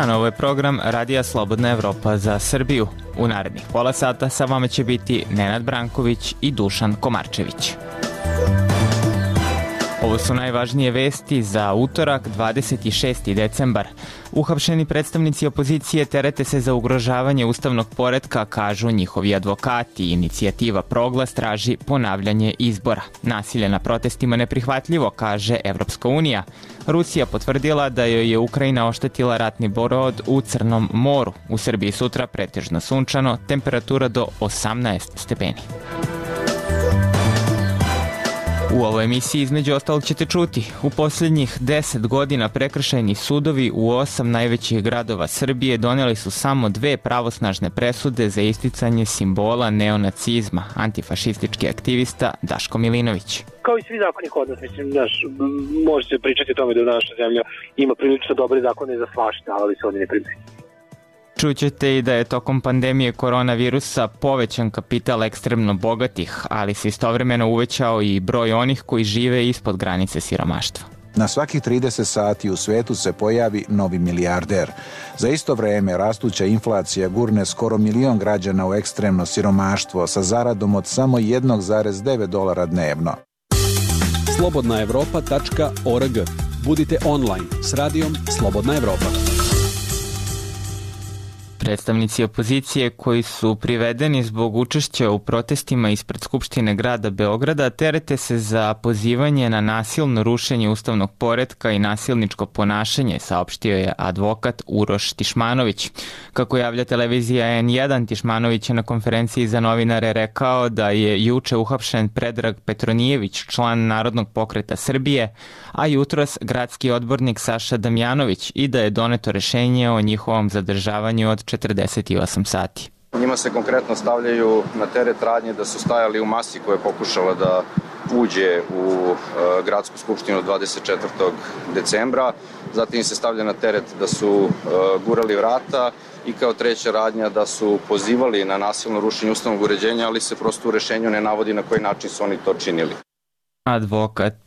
dan, ovo je program Radija Slobodna Evropa za Srbiju. U narednih pola sata sa vama će biti Nenad Branković i Dušan Komarčević. Ovo su najvažnije vesti za utorak, 26. decembar. Uhapšeni predstavnici opozicije terete se za ugrožavanje ustavnog poretka, kažu njihovi advokati. Inicijativa Proglas traži ponavljanje izbora. Nasilje na protestima neprihvatljivo, kaže Evropska unija. Rusija potvrdila da joj je Ukrajina oštetila ratni brod u Crnom moru. U Srbiji sutra pretežno sunčano, temperatura do 18 stepeni. U ovoj emisiji između ostalog ćete čuti. U posljednjih 10 godina prekršajni sudovi u 8 najvećih gradova Srbije doneli su samo 2 pravosnažne presude za isticanje simbola neonacizma, antifašistički aktivista Daško Milinović. Kao i svi zakoni kod nas, može se pričati o tome da naša zemlja ima prilično dobre zakone za svašta, ali se oni ne primjenjuju. Čućete i da je tokom pandemije koronavirusa povećan kapital ekstremno bogatih, ali se istovremeno uvećao i broj onih koji žive ispod granice siromaštva. Na svakih 30 sati u svetu se pojavi novi milijarder. Za isto vreme rastuća inflacija gurne skoro 1 milion građana u ekstremno siromaštvo sa zaradom od samo $1,9 dnevno. Slobodnaevropa.org. Budite online s radijom Slobodna Evropa. Predstavnici opozicije koji su privedeni zbog učešća u protestima ispred Skupštine grada Beograda terete se za pozivanje na nasilno rušenje ustavnog poretka i nasilničko ponašanje, saopštio je advokat Uroš Tišmanović. Kako javlja televizija N1, Tišmanović je na konferenciji za novinare rekao da je juče uhapšen Predrag Petronijević, član Narodnog pokreta Srbije, a jutros gradski odbornik Saša Damjanović, i da je doneto rešenje o njihovom zadržavanju od 48 sati. Njima se konkretno stavljaju na teret radnje da su stajali u masi koja je pokušala da uđe u gradsku skupštinu 24. decembra. Zatim se stavlja na teret da su gurali vrata i kao treća radnja da su pozivali na nasilno rušenje ustavnog uređenja, ali se prosto u rešenju ne navodi na koji način su oni to činili. Advokat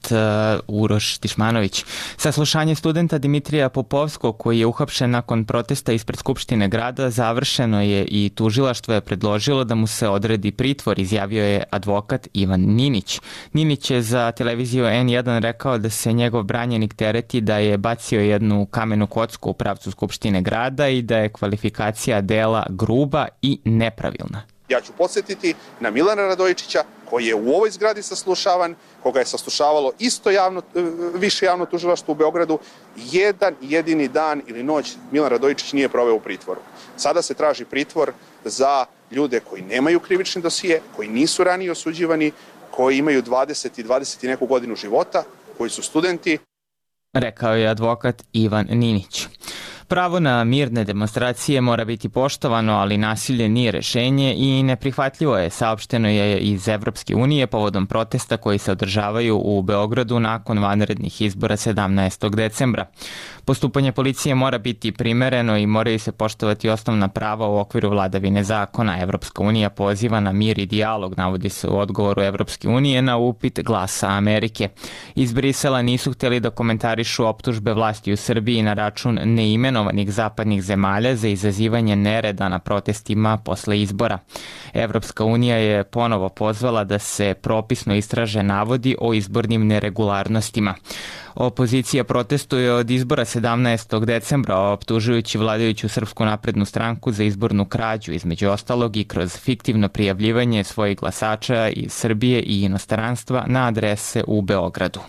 Uroš Tišmanović. Saslušanje studenta Dimitrija Popovskog, koji je uhapšen nakon protesta ispred Skupštine grada, završeno je i tužilaštvo je predložilo da mu se odredi pritvor, izjavio je advokat Ivan Ninić. Ninić je za televiziju N1 rekao da se njegov branjenik tereti da je bacio jednu kamenu kocku u pravcu Skupštine grada i da je kvalifikacija dela gruba i nepravilna. Ja ću podsjetiti na Milana Radojičića, koji je u ovoj zgradi saslušavan, koga je saslušavalo isto više javno tužilaštvo u Beogradu. Jedan jedini dan ili noć Milan Radojičić nije proveo u pritvoru. Sada se traži pritvor za ljude koji nemaju krivični dosije, koji nisu ranije osuđivani, koji imaju 20 i neku godinu života, koji su studenti. Rekao je advokat Ivan Ninić. Pravo na mirne demonstracije mora biti poštovano, ali nasilje nije rešenje i neprihvatljivo je, saopšteno je iz Evropske unije povodom protesta koji se održavaju u Beogradu nakon vanrednih izbora 17. decembra. Postupanje policije mora biti primereno i moraju se poštovati osnovna prava u okviru vladavine zakona. Evropska unija poziva na mir i dijalog, navodi se u odgovoru Evropske unije na upit Glasa Amerike. Iz Brisela nisu hteli da komentarišu optužbe vlasti u Srbiji na račun neimenovanih zapadnih zemalja za izazivanje nereda na protestima posle izbora. Evropska unija je ponovo pozvala da se propisno istraže navodi o izbornim neregularnostima. Opozicija protestuje od izbora 17. decembra, optužujući vladajuću Srpsku naprednu stranku za izbornu krađu, između ostalog i kroz fiktivno prijavljivanje svojih glasača iz Srbije i inostranstva na adrese u Beogradu.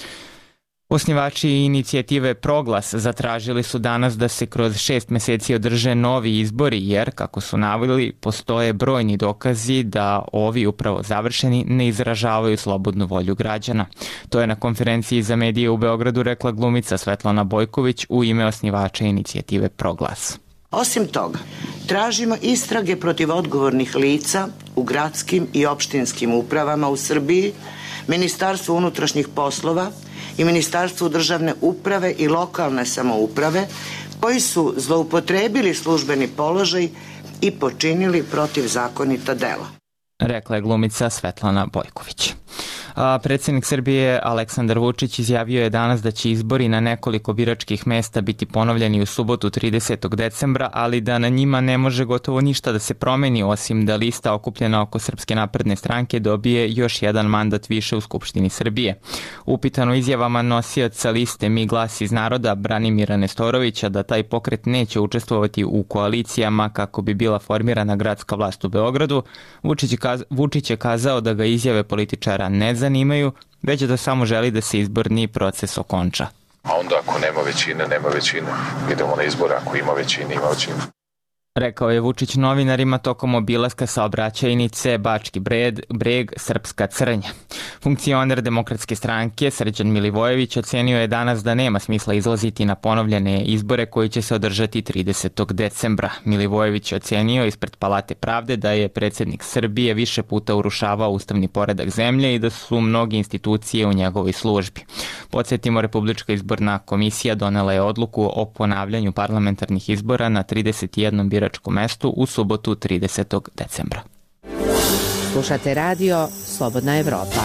Osnivači inicijative Proglas zatražili su danas da se kroz 6 meseci održe novi izbori jer, kako su naveli, postoje brojni dokazi da ovi upravo završeni ne izražavaju slobodnu volju građana. To je na konferenciji za medije u Beogradu rekla glumica Svetlana Bojković u ime osnivača inicijative Proglas. Osim toga, tražimo istrage protiv odgovornih lica u gradskim i opštinskim upravama u Srbiji, Ministarstvu unutrašnjih poslova i Ministarstvu državne uprave i lokalne samouprave koji su zloupotrebili službeni položaj i počinili protivzakonita dela. Rekla je glumica Svetlana Bojković. Predsjednik Srbije Aleksandar Vučić izjavio je danas da će izbori na nekoliko biračkih mesta biti ponovljeni u subotu 30. decembra, ali da na njima ne može gotovo ništa da se promeni, osim da lista okupljena oko Srpske napredne stranke dobije još jedan mandat više u Skupštini Srbije. Upitano izjavama nosioca liste Mi glas iz naroda Branimira Nestorovića da taj pokret neće učestvovati u koalicijama kako bi bila formirana gradska vlast u Beogradu, Vučić je kazao da ga izjave političara ne zanimaju, već da samo želi da se izborni proces okonča. A onda ako nema većine, idemo na izbore, ako ima većine. Rekao je Vučić novinarima tokom obilaska saobraćajnice Bački Breg, Srpska Crnja. Funkcioner Demokratske stranke Srđan Milivojević ocenio je danas da nema smisla izlaziti na ponovljene izbore koji će se održati 30. decembra. Milivojević je ocenio ispred Palate pravde da je predsjednik Srbije više puta urušavao ustavni poredak zemlje i da su mnoge institucije u njegovoj službi. Podsjetimo, Republička izborna komisija donela je odluku o ponavljanju parlamentarnih izbora na 31 biračkom mestu u subotu 30. decembra. Slušate radio Slobodna Evropa.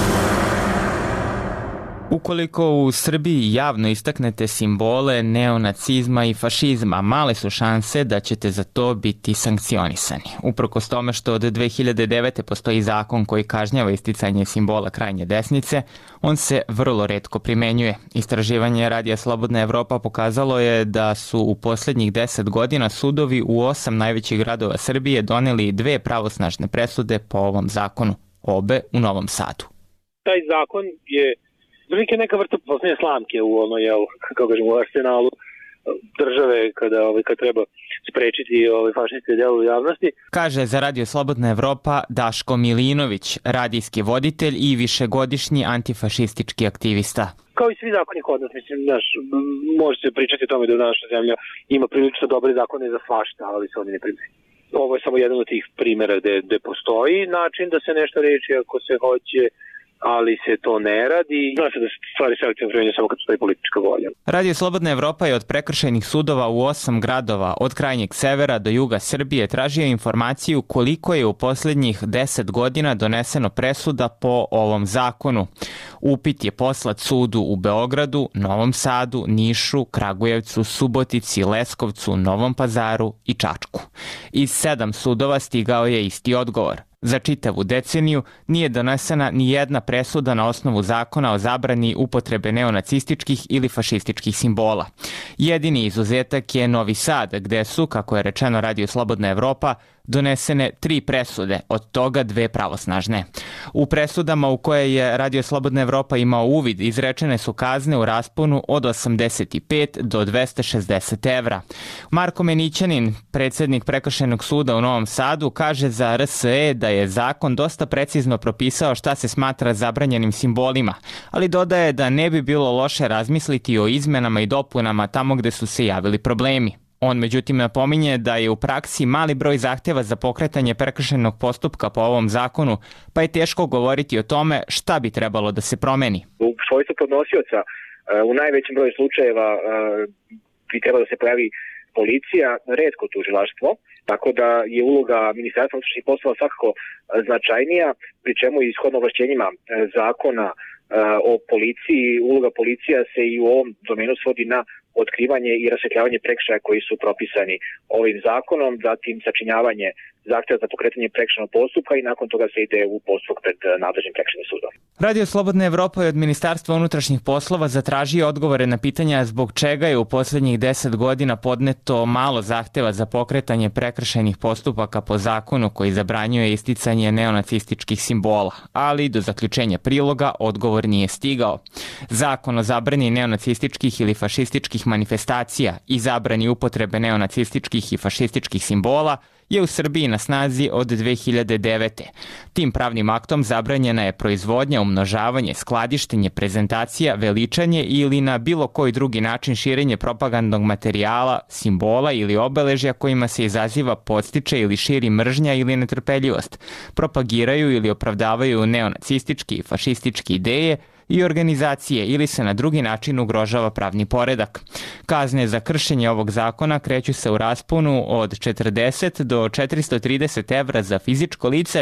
Ukoliko u Srbiji javno istaknete simbole neonacizma i fašizma, male su šanse da ćete za to biti sankcionisani. Uprkos tome što od 2009. postoji zakon koji kažnjava isticanje simbola krajnje desnice, on se vrlo retko primenjuje. Istraživanje Radija Slobodna Evropa pokazalo je da su u posljednjih 10 godina sudovi u 8 najvećih gradova Srbije doneli 2 pravosnažne presude po ovom zakonu, obe u Novom Sadu. Taj zakon je prilike neka vrsta posljednje slamke u u arsenalu države kad treba sprečiti fašističke djelo u javnosti. Kaže za Radio Slobodna Evropa Daško Milinović, radijski voditelj i višegodišnji antifašistički aktivista. Kao i svi zakoni kod nas, može se pričati o tome da naša zemlja ima prilično dobre zakone za svašta, ali se oni ne primjenjuju. Ovo je samo jedan od tih primjera gde postoji način da se nešto reči ako se hoće, ali se to ne radi. Zna se da stvari selektivno primenjuju samo kad postoji politička volja. Radio Slobodna Evropa je od prekršajnih sudova u 8 gradova, od krajnjeg severa do juga Srbije, tražio informaciju koliko je u posljednjih 10 godina doneseno presuda po ovom zakonu. Upit je poslat sudu u Beogradu, Novom Sadu, Nišu, Kragujevcu, Subotici, Leskovcu, Novom Pazaru i Čačku. Iz 7 sudova stigao je isti odgovor. Za čitavu deceniju nije donesena ni jedna presuda na osnovu zakona o zabrani upotrebe neonacističkih ili fašističkih simbola. Jedini izuzetak je Novi Sad, gde su, kako je rečeno Radio Slobodna Evropa, donesene 3 presude, od toga 2 pravosnažne. U presudama u koje je Radio Slobodna Evropa imao uvid izrečene su kazne u rasponu od 85 do 260 evra. Marko Menićanin, predsjednik Prekršajnog suda u Novom Sadu, kaže za RSE da je zakon dosta precizno propisao šta se smatra zabranjenim simbolima, ali dodaje da ne bi bilo loše razmisliti o izmenama i dopunama tamo gde su se javili problemi. On međutim napominje da je u praksi mali broj zahtjeva za pokretanje prekršajnog postupka po ovom zakonu, pa je teško govoriti o tome šta bi trebalo da se promeni. U svojstvu podnosioca u najvećem broju slučajeva bi trebalo da se pojavi policija, retko tužilaštvo, tako da je uloga Ministarstva unutrašnjih poslova svakako značajnija, pri čemu i ishodno ovlašćenjima zakona o policiji, uloga policija se i u ovom domenu svodi na otkrivanje i rasvetljavanje prekršaja koji su propisani ovim zakonom, zatim sačinjavanje zahtjeva za pokretanje prekršajnog postupka i nakon toga se ide u postupak pred nadležnim prekršajnim sudom. Radio Slobodna Evropa je od Ministarstva unutrašnjih poslova zatražio odgovore na pitanja zbog čega je u posljednjih 10 godina podneto malo zahtjeva za pokretanje prekršajnih postupaka po zakonu koji zabranjuje isticanje neonacističkih simbola, ali do zaključenja priloga odgovor nije stigao. Zakon o zabrani neonacističkih ili fašističkih manifestacija i zabrani upotrebe neonacističkih i fašističkih simbola je u Srbiji na snazi od 2009. Tim pravnim aktom zabranjena je proizvodnja, umnožavanje, skladištenje, prezentacija, veličanje ili na bilo koji drugi način širenje propagandnog materijala, simbola ili obeležja kojima se izaziva, podstiče ili širi mržnja ili netrpeljivost, propagiraju ili opravdavaju neonacističke i fašističke ideje i organizacije ili se na drugi način ugrožava pravni poredak. Kazne za kršenje ovog zakona kreću se u rasponu od 40 do 430 evra za fizičko lice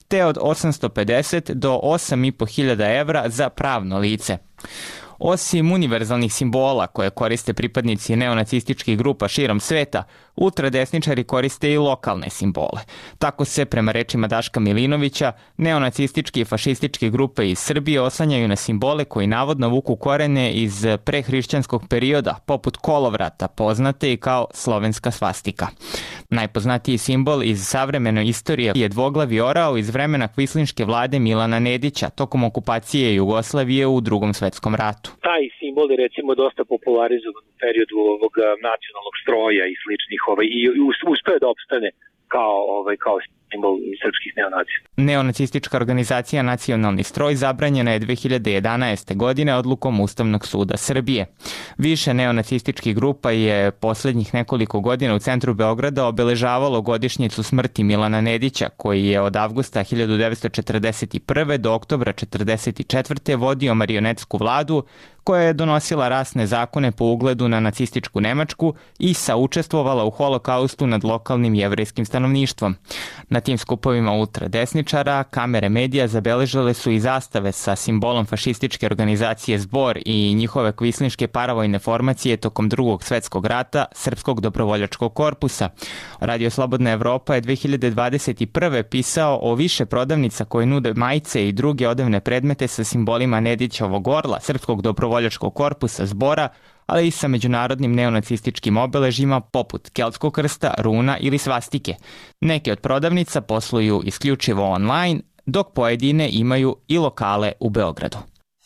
te od 850 do 8.500 evra za pravno lice. Osim univerzalnih simbola koje koriste pripadnici neonacističkih grupa širom sveta, ultradesničari koriste i lokalne simbole. Tako se, prema rečima Daška Milinovića, neonacistički i fašističke grupe iz Srbije oslanjaju na simbole koji navodno vuku korene iz prehrišćanskog perioda, poput kolovrata, poznate i kao slovenska svastika. Najpoznatiji simbol iz savremene istorije je dvoglavi orao iz vremena kvislinške vlade Milana Nedića tokom okupacije Jugoslavije u Drugom svetskom ratu. Taj simbol je recimo dosta popularizovan u periodu ovog nacionalnog stroja i sličnih i uspeo da opstane kao simbol srpskih neonacista. Neonacistička organizacija Nacionalni stroj zabranjena je 2011. godine odlukom Ustavnog suda Srbije. Više neonacističkih grupa je poslednjih nekoliko godina u centru Beograda obeležavalo godišnjicu smrti Milana Nedića, koji je od avgusta 1941. do oktobra 1944. vodio marionetsku vladu koja je donosila rasne zakone po ugledu na nacističku Nemačku i saučestvovala u holokaustu nad lokalnim jevrejskim stanovništvom. Na tim skupovima ultradesničara kamere medija zabeležile su i zastave sa simbolom fašističke organizacije Zbor i njihove kvislinške paravojne formacije tokom Drugog svetskog rata Srpskog dobrovoljačkog korpusa. Radio Slobodna Evropa je 2021. pisao o više prodavnica koje nude majice i druge odevne predmete sa simbolima Nedićevog orla, Srpskog dobrovoljačkog korpusa, Zbora, ali i sa međunarodnim neonacističkim obeležjima poput keltskog krsta, runa ili svastike. Neke od prodavnica posluju isključivo online, dok pojedine imaju i lokale u Beogradu.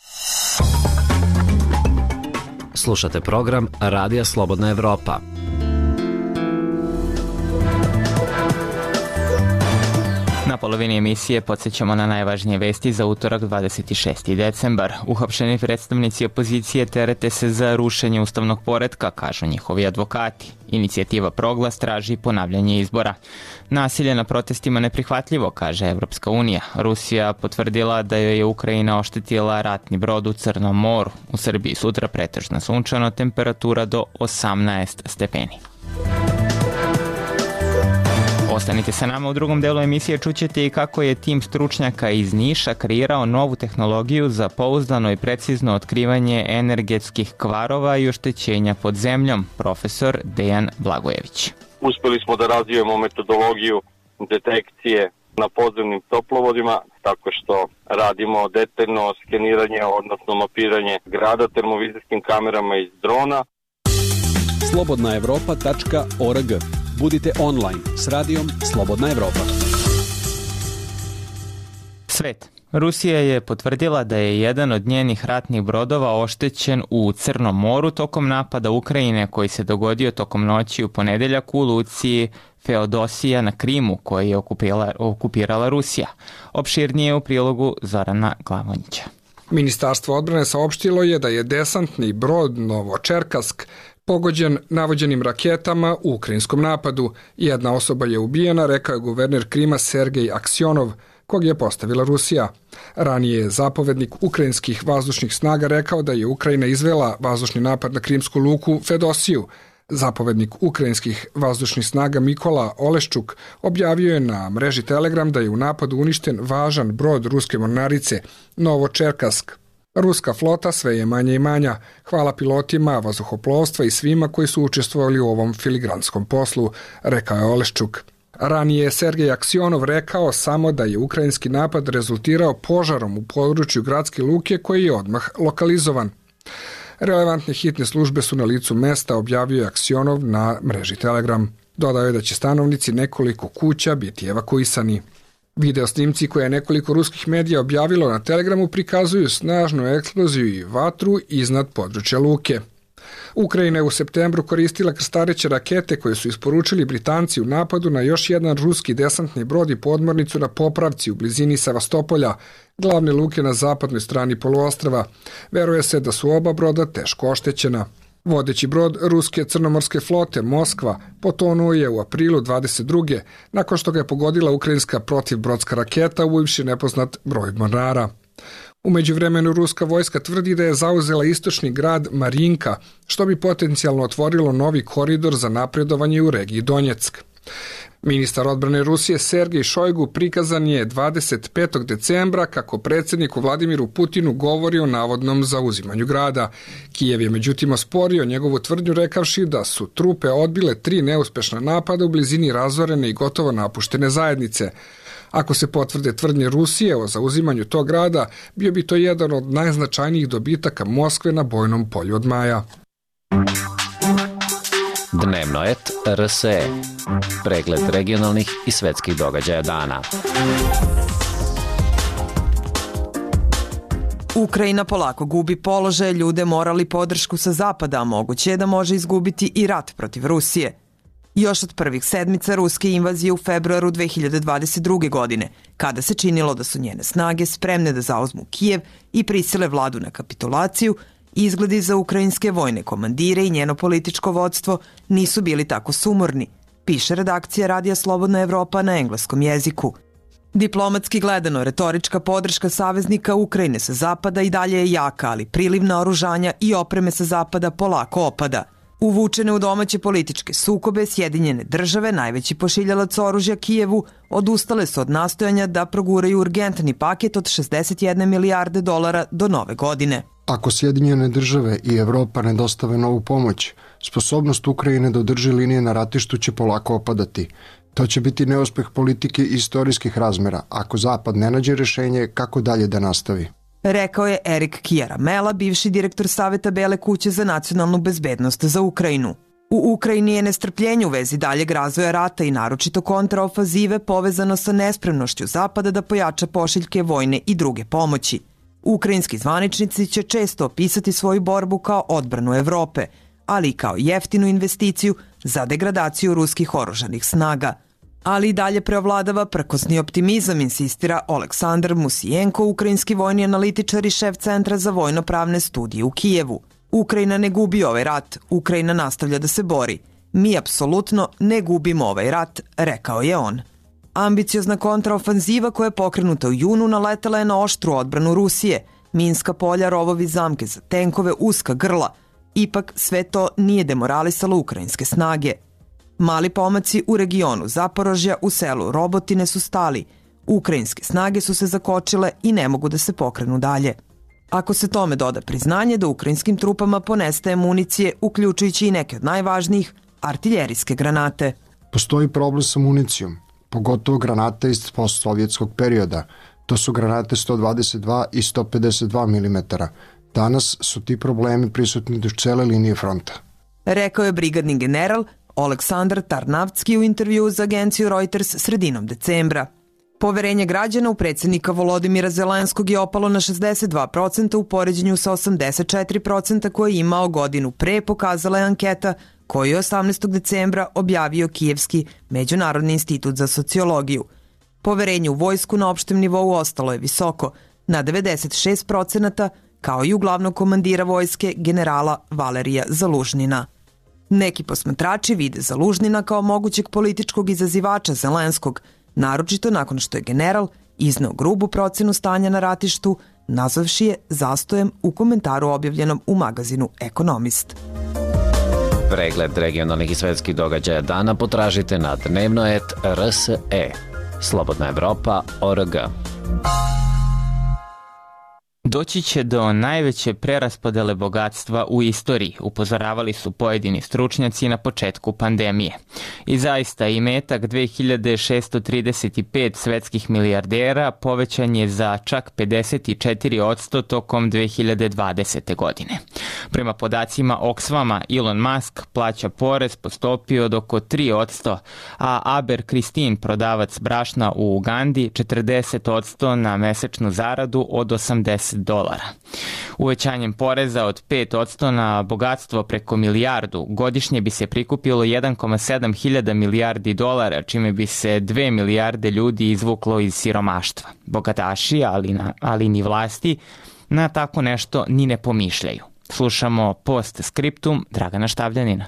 Slušate program Radija Slobodna Evropa. Na polovini emisije podsjećamo na najvažnije vesti za utorak 26. decembar. Uhapšeni predstavnici opozicije terete se za rušenje ustavnog poretka, kažu njihovi advokati. Inicijativa Proglas traži ponavljanje izbora. Nasilje na protestima neprihvatljivo, kaže Evropska unija. Rusija potvrdila da joj je Ukrajina oštetila ratni brod u Crnom moru. U Srbiji sutra pretežno sunčano, temperatura do 18 stepeni. Ostanite sa nama u drugom delu emisije, čućete i kako je tim stručnjaka iz Niša kreirao novu tehnologiju za pouzdano i precizno otkrivanje energetskih kvarova i oštećenja pod zemljom, profesor Dejan Blagojević. Uspeli smo da razvijemo metodologiju detekcije na podzemnim toplovodima, tako što radimo detaljno skeniranje, odnosno mapiranje grada termovizijskim kamerama iz drona. slobodnaevropa.org. Budite online s radijom Slobodna Evropa. Svet. Rusija je potvrdila da je jedan od njenih ratnih brodova oštećen u Crnom moru tokom napada Ukrajine koji se dogodio tokom noći u ponedeljak u luci Feodosija na Krimu, koji je okupirala Rusija. Opširnije u prilogu Zorana Glavonjića. Ministarstvo odbrane saopštilo je da je desantni brod Novočerkask pogođen navođenim raketama u ukrajinskom napadu. Jedna osoba je ubijena, rekao je guverner Krima Sergej Aksionov, kog je postavila Rusija. Ranije je zapovednik ukrajinskih vazdušnih snaga rekao da je Ukrajina izvela vazdušni napad na krimsku luku Fedosiju. Zapovednik ukrajinskih vazdušnih snaga Mikola Oleščuk objavio je na mreži Telegram da je u napadu uništen važan brod ruske mornarice Novočerkask. Ruska flota sve je manja i manja. Hvala pilotima vazduhoplovstva i svima koji su učestvovali u ovom filigranskom poslu, rekao je Oleščuk. Ranije je Sergej Aksionov rekao samo da je ukrajinski napad rezultirao požarom u području gradske luke koji je odmah lokalizovan. Relevantne hitne službe su na licu mesta, objavio je Aksionov na mreži Telegram. Dodao je da će stanovnici nekoliko kuća biti evakuisani. Video snimci koje je nekoliko ruskih medija objavilo na Telegramu prikazuju snažnu eksploziju i vatru iznad područja luke. Ukrajina je u septembru koristila krstareće rakete koje su isporučili Britanci u napadu na još jedan ruski desantni brod i podmornicu na Popravci u blizini Sevastopolja, glavne luke na zapadnoj strani poluostrva. Veruje se da su oba broda teško oštećena. Vodeći brod ruske crnomorske flote Moskva potonuo je u aprilu 22. nakon što ga je pogodila ukrajinska protivbrodska raketa ubivši nepoznat broj mornara. U međuvremenu ruska vojska tvrdi da je zauzela istočni grad Marinka, što bi potencijalno otvorilo novi koridor za napredovanje u regiji Donjeck. Ministar odbrane Rusije Sergej Šojgu prikazan je 25. decembra kako predsjedniku Vladimiru Putinu govori o navodnom zauzimanju grada. Kijev je međutim osporio njegovu tvrdnju rekavši da su trupe odbile 3 neuspešna napada u blizini razorene i gotovo napuštene zajednice. Ako se potvrde tvrdnje Rusije o zauzimanju tog grada, bio bi to jedan od najznačajnijih dobitaka Moskve na bojnom polju od maja. Dnevnoet RSE. Pregled regionalnih i svetskih događaja dana. Ukrajina polako gubi položaje, ljude morali podršku sa zapada, a moguće je da može izgubiti i rat protiv Rusije. Još od prvih sedmica ruske invazije u februaru 2022. godine, kada se činilo da su njene snage spremne da zauzmu Kijev i prisile vladu na kapitulaciju, izgledi za ukrajinske vojne komandire i njeno političko vodstvo nisu bili tako sumorni, piše redakcija Radija Slobodna Evropa na engleskom jeziku. Diplomatski gledano, retorička podrška saveznika Ukrajine sa zapada i dalje je jaka, ali priliv naoružanja i opreme sa zapada polako opada. Uvučene u domaće političke sukobe, Sjedinjene države, najveći pošiljalac oružja Kijevu, odustale su od nastojanja da proguraju urgentni paket od 61 milijarde dolara do nove godine. Ako Sjedinjene države i Evropa ne dostave novu pomoć, sposobnost Ukrajine da održi linije na ratištu će polako opadati. To će biti neuspeh politike i istorijskih razmera, ako Zapad ne nađe rešenje kako dalje da nastavi. Rekao je Erik Kiaramela, bivši direktor Saveta Bele kuće za nacionalnu bezbednost za Ukrajinu. U Ukrajini je nestrpljenje u vezi daljeg razvoja rata i naročito kontraofazive povezano sa nespremnošću Zapada da pojača pošiljke vojne i druge pomoći. Ukrajinski zvaničnici će često opisati svoju borbu kao odbranu Evrope, ali i kao jeftinu investiciju za degradaciju ruskih oružanih snaga. Ali i dalje preovladava prkosni optimizam, insistira Oleksandar Musijenko, ukrajinski vojni analitičar i šef Centra za vojno-pravne studije u Kijevu. Ukrajina ne gubi ovaj rat, Ukrajina nastavlja da se bori. Mi apsolutno ne gubimo ovaj rat, rekao je on. Ambiciozna kontraofanziva koja je pokrenuta u junu naletela je na oštru odbranu Rusije, minska polja, rovovi, zamke za tenkove, uska grla. Ipak sve to nije demoralisalo ukrajinske snage. Mali pomaci u regionu Zaporožja u selu Robotine su stali. Ukrajinske snage su se zakočile i ne mogu da se pokrenu dalje. Ako se tome doda priznanje da ukrajinskim trupama ponestaje municije, uključujući i neke od najvažnijih, artiljerijske granate. Postoji problem sa municijom, pogotovo granate iz postsovjetskog perioda. To su granate 122 i 152 mm. Danas su ti problemi prisutni duž cele linije fronta. Rekao je brigadni general Oleksandar Tarnavski u intervjuu za agenciju Reuters sredinom decembra. Poverenje građana u predsjednika Volodimira Zelenskog je opalo na 62% u poređenju sa 84% koje je imao godinu pre, pokazala je anketa koju je 18. decembra objavio Kijevski Međunarodni institut za sociologiju. Poverenje u vojsku na opštem nivou ostalo je visoko, na 96%, kao i u glavnog komandira vojske generala Valerija Zalužnina. Neki posmatrači vide Zalužnina kao mogućeg političkog izazivača Zelenskog, naročito nakon što je general izneo grubu procenu stanja na ratištu, nazvavši je zastojem u komentaru objavljenom u magazinu Ekonomist. Pregled regionalnih i svetskih događaja dana potražite na dnevnoet.rse. Slobodna Evropa.org. Doći će do najveće preraspodele bogatstva u istoriji, upozoravali su pojedini stručnjaci na početku pandemije. I zaista imetak 2635 svetskih milijardera povećan je za čak 54% tokom 2020. godine. Prema podacima Oxfama, Elon Musk plaća porez po stopi od oko 3%, a Aber Christine, prodavac brašna u Ugandi, 40% na mesečnu zaradu od $80. Uvećanjem poreza od 5% na bogatstvo preko milijardu godišnje bi se prikupilo 1,7 hiljada milijardi dolara, čime bi se 2 milijarde ljudi izvuklo iz siromaštva. Bogataši, ali ni vlasti, na tako nešto ni ne pomišljaju. Slušamo post-skriptum Dragana Štavljanina.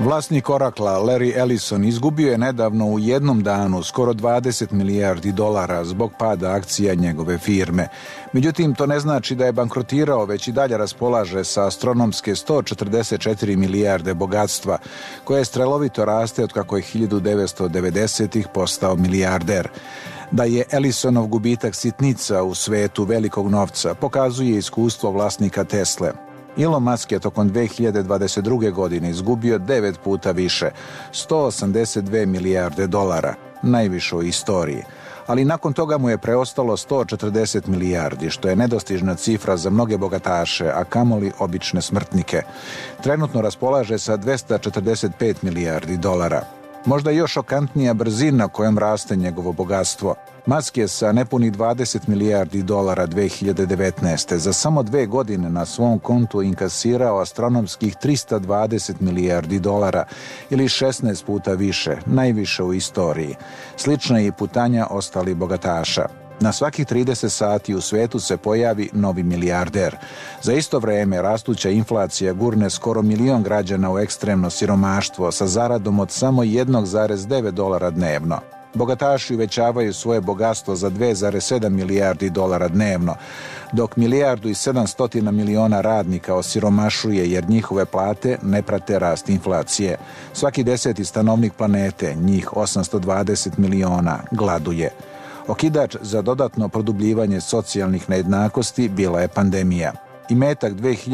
Vlasnik Oracla, Larry Ellison, izgubio je nedavno u jednom danu skoro 20 milijardi dolara zbog pada akcija njegove firme. Međutim, to ne znači da je bankrotirao, već i dalje raspolaže sa astronomske 144 milijarde bogatstva, koje strelovito raste od kako je 1990-ih postao milijarder. Da je Ellisonov gubitak sitnica u svetu velikog novca pokazuje iskustvo vlasnika Tesle. Elon Musk je tokom 2022. godine izgubio 9 puta više, 182 milijarde dolara, najviše u istoriji. Ali nakon toga mu je preostalo 140 milijardi, što je nedostižna cifra za mnoge bogataše, a kamoli obične smrtnike. Trenutno raspolaže sa 245 milijardi dolara. Možda još šokantnija brzina kojom raste njegovo bogatstvo. Musk je sa nepunih 20 milijardi dolara 2019. za samo 2 godine na svom kontu inkasirao astronomskih 320 milijardi dolara ili 16 puta više, najviše u istoriji. Slična je i putanja ostalih bogataša. Na svakih 30 sati u svetu se pojavi novi milijarder. Za isto vreme rastuća inflacija gurne skoro milion građana u ekstremno siromaštvo sa zaradom od samo 1,9 dolara dnevno. Bogataši uvećavaju svoje bogatstvo za 2,7 milijardi dolara dnevno, dok 1,7 milijardi radnika osiromašuje jer njihove plate ne prate rast inflacije. Svaki 10. stanovnik planete, njih 820 miliona, gladuje. Okidač za dodatno produbljivanje socijalnih nejednakosti bila je pandemija. Imetak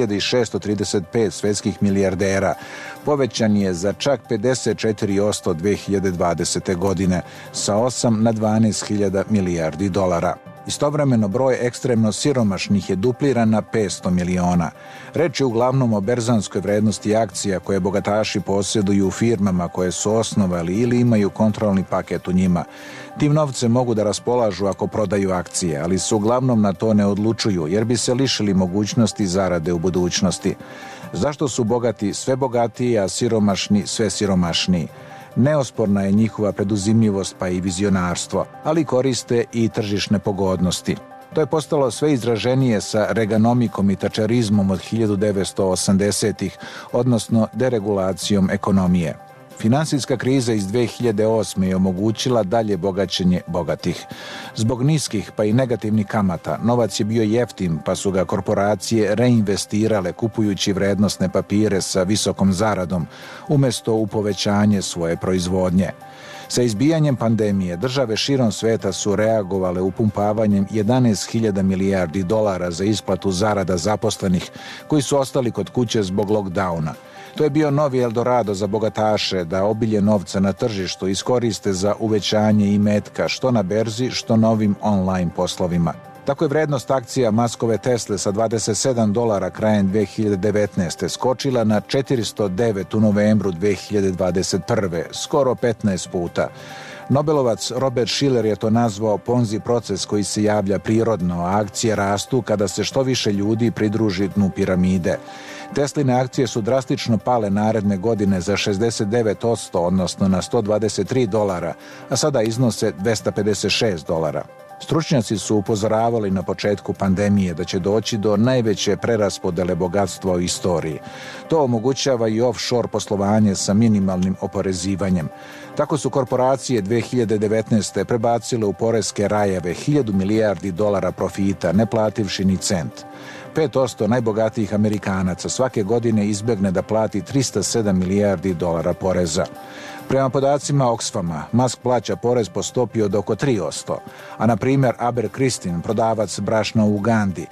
2635 svetskih milijardera povećan je za čak 54% 2020. godine sa 8 na 12.000 milijardi dolara. Istovremeno broj ekstremno siromašnih je dupliran na 500 miliona. Reč je uglavnom o berzanskoj vrednosti akcija koje bogataši posjeduju u firmama koje su osnovali ili imaju kontrolni paket u njima. Tim novcem mogu da raspolažu ako prodaju akcije, ali se uglavnom na to ne odlučuju jer bi se lišili mogućnosti zarade u budućnosti. Zašto su bogati sve bogatiji, a siromašni sve siromašniji? Neosporna je njihova preduzimljivost pa i vizionarstvo, ali koriste i tržišne pogodnosti. To je postalo sve izraženije sa reganomikom i tačerizmom od 1980-ih, odnosno deregulacijom ekonomije. Finansijska kriza iz 2008. je omogućila dalje bogaćenje bogatih. Zbog niskih pa i negativnih kamata, novac je bio jeftin pa su ga korporacije reinvestirale kupujući vrednosne papire sa visokom zaradom, umjesto u povećanje svoje proizvodnje. Sa izbijanjem pandemije, države širom sveta su reagovale upumpavanjem 11.000 milijardi dolara za isplatu zarada zaposlenih koji su ostali kod kuće zbog lockdowna. To je bio novi Eldorado za bogataše da obilje novca na tržištu iskoriste za uvećanje imetka što na berzi, što novim online poslovima. Tako je vrednost akcija Muskove Tesle sa 27 dolara krajem 2019. skočila na 409 u novembru 2021. skoro 15 puta. Nobelovac Robert Shiller je to nazvao Ponzi proces koji se javlja prirodno, a akcije rastu kada se što više ljudi pridruži dnu piramide. Tesline akcije su drastično pale naredne godine za 69%, odnosno na 123 dolara, a sada iznose 256 dolara. Stručnjaci su upozoravali na početku pandemije da će doći do najveće preraspodele bogatstva u istoriji. To omogućava i offshore poslovanje sa minimalnim oporezivanjem. Tako su korporacije 2019. prebacile u poreske rajeve 1000 milijardi dolara profita, ne plativši ni cent. 5% najbogatijih Amerikanaca svake godine izbjegne da plati 307 milijardi dolara poreza. Prema podacima Oxfama, Musk plaća porez po stopi od oko 3%, a na primjer Abercristin, prodavac brašna u Ugandi,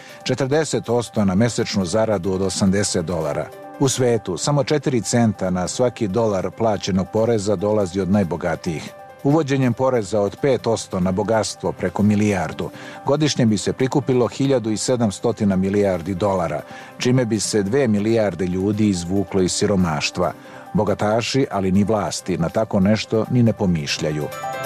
40% na mesečnu zaradu od 80 dolara. U svetu, samo 4 centa na svaki dolar plaćenog poreza dolazi od najbogatijih. Uvođenjem poreza od 5% na bogatstvo preko milijardu, godišnje bi se prikupilo 1700 milijardi dolara, čime bi se 2 milijarde ljudi izvuklo iz siromaštva. Bogataši, ali ni vlasti, na tako nešto ni ne pomišljaju.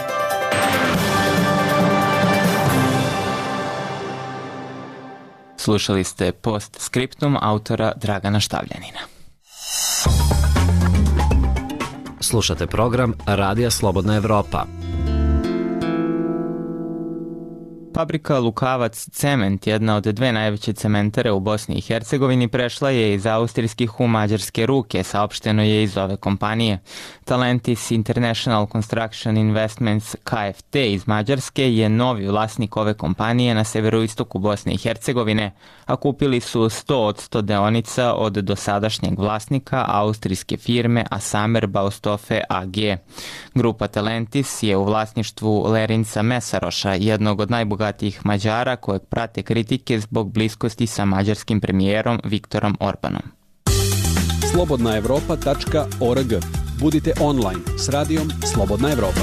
Slušali ste Postscriptum autora Dragana Štavljanina. Slušate program Radija Slobodna Evropa. Fabrika Lukavac Cement, jedna od dve najveće cementare u Bosni i Hercegovini, prešla je iz austrijskih u mađarske ruke, saopšteno je iz ove kompanije. Talentis International Construction Investments KFT iz Mađarske je novi vlasnik ove kompanije na severoistoku Bosne i Hercegovine, a kupili su 100% deonica od dosadašnjeg vlasnika austrijske firme Asamer Baustofe AG. Grupa Talentis je u vlasništvu Lerinca Mesaroša, jednog od najbogatijih Mađara kojeg prate kritike zbog bliskosti sa mađarskim premijerom Viktorom Orbanom. slobodnaevropa.org. Budite online s radijom Slobodna Evropa.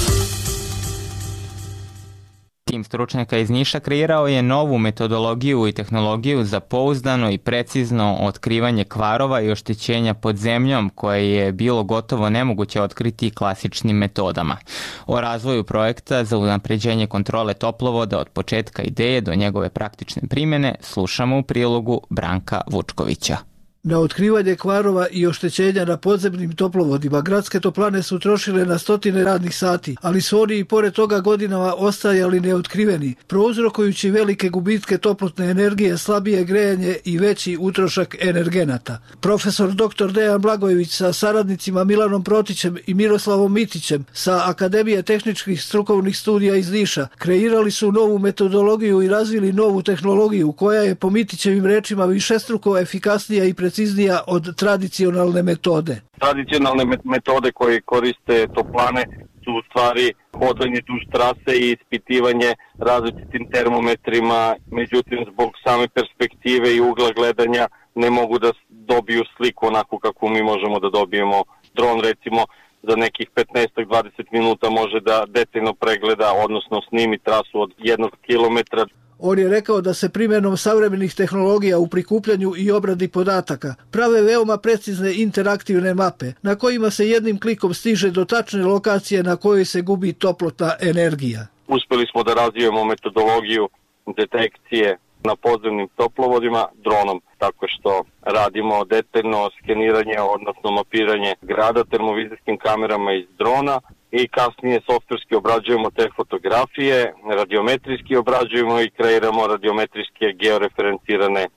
Tim stručnjaka iz Niša kreirao je novu metodologiju i tehnologiju za pouzdano i precizno otkrivanje kvarova i oštećenja pod zemljom koje je bilo gotovo nemoguće otkriti klasičnim metodama. O razvoju projekta za unapređenje kontrole toplovoda od početka ideje do njegove praktične primjene slušamo u prilogu Branka Vučkovića. Na otkrivanje kvarova i oštećenja na podzemnim toplovodima gradske toplane su trošile na stotine radnih sati, ali su oni i pored toga godinama ostajali neotkriveni, prouzrokujući velike gubitke toplotne energije, slabije grejanje i veći utrošak energenata. Profesor dr. Dejan Blagojević sa saradnicima Milanom Protićem i Miroslavom Mitićem sa Akademije tehničkih strukovnih studija iz Niša kreirali su novu metodologiju i razvili novu tehnologiju koja je po Mitićevim rečima višestruko efikasnija i preciznija od tradicionalne metode. Tradicionalne metode koje koriste toplane su u stvari hodanje duž trase i ispitivanje različitim termometrima, međutim zbog same perspektive i ugla gledanja ne mogu da dobiju sliku onako kako mi možemo da dobijemo. Dron recimo za nekih 15-20 minuta može da detaljno pregleda, odnosno snimi trasu od 1 kilometra. On je rekao da se primjenom savremenih tehnologija u prikupljanju i obradi podataka prave veoma precizne interaktivne mape na kojima se jednim klikom stiže do tačne lokacije na kojoj se gubi toplotna energija. Uspeli smo da razvijemo metodologiju detekcije na podzemnim toplovodima dronom, tako što radimo detaljno skeniranje, odnosno mapiranje grada termovizijskim kamerama iz drona i kasnije softverski obrađujemo te fotografije, radiometrijski obrađujemo i kreiramo radiometrijske georeferencirane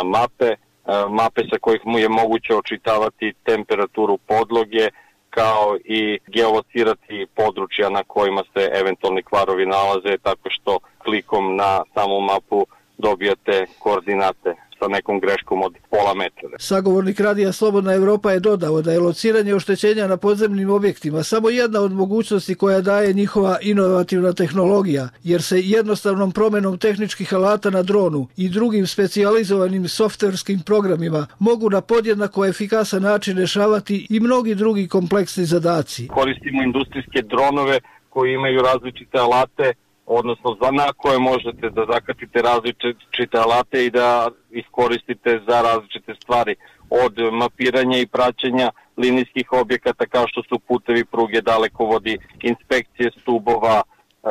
mape sa kojih mu je moguće očitavati temperaturu podloge kao i geolocirati područja na kojima se eventualni kvarovi nalaze, tako što klikom na samu mapu dobijate koordinate sa nekom greškom od pola metra. Sagovornik radija Slobodna Evropa je dodao da je lociranje oštećenja na podzemnim objektima samo jedna od mogućnosti koja daje njihova inovativna tehnologija, jer se jednostavnom promjenom tehničkih alata na dronu i drugim specijalizovanim softverskim programima mogu na podjednako efikasan način rješavati i mnogi drugi kompleksni zadaci. Koristimo industrijske dronove koji imaju različite alate, odnosno na koje možete da zakatite različite alate i da iskoristite za različite stvari, od mapiranja i praćenja linijskih objekata kao što su putevi, pruge, dalekovodi, inspekcije stubova,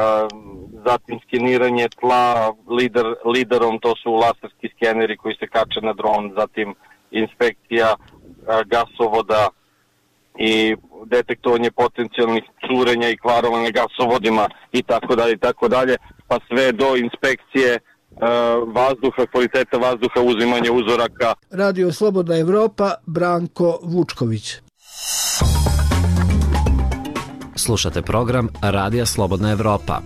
zatim skeniranje tla lidarom, to su laserski skeneri koji se kače na dron, zatim inspekcija gasovoda i detektovanje potencijalnih curenja i kvarova na gasovodima i tako dalje, pa sve do inspekcije vazduha, kvaliteta vazduha, uzimanje uzoraka. Radio Slobodna Evropa, Branko Vučković. Slušate program Radija Slobodna Evropa.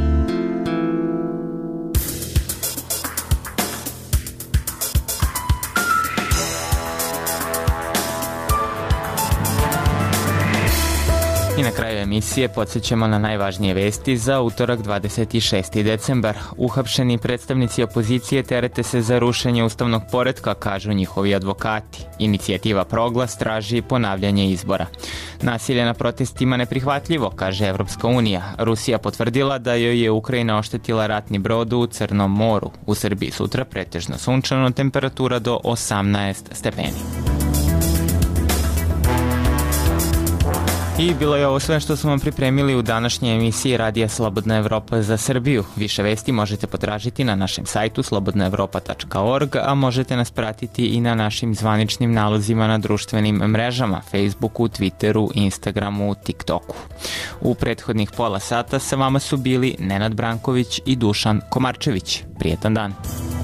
I na kraju emisije podsjećamo na najvažnije vesti za utorak 26. decembar. Uhapšeni predstavnici opozicije terete se za rušenje ustavnog poretka, kažu njihovi advokati. Inicijativa Proglas traži ponavljanje izbora. Nasilje na protestima neprihvatljivo, kaže Evropska unija. Rusija potvrdila da joj je Ukrajina oštetila ratni brod u Crnom moru. U Srbiji sutra pretežno sunčano, temperatura do 18 stepeni. I bilo je ovo sve što smo vam pripremili u današnjoj emisiji Radija Slobodna Evropa za Srbiju. Više vesti možete potražiti na našem sajtu slobodnaevropa.org, a možete nas pratiti i na našim zvaničnim nalozima na društvenim mrežama, Facebooku, Twitteru, Instagramu, TikToku. U prethodnih pola sata sa vama su bili Nenad Branković i Dušan Komarčević. Prijetan dan.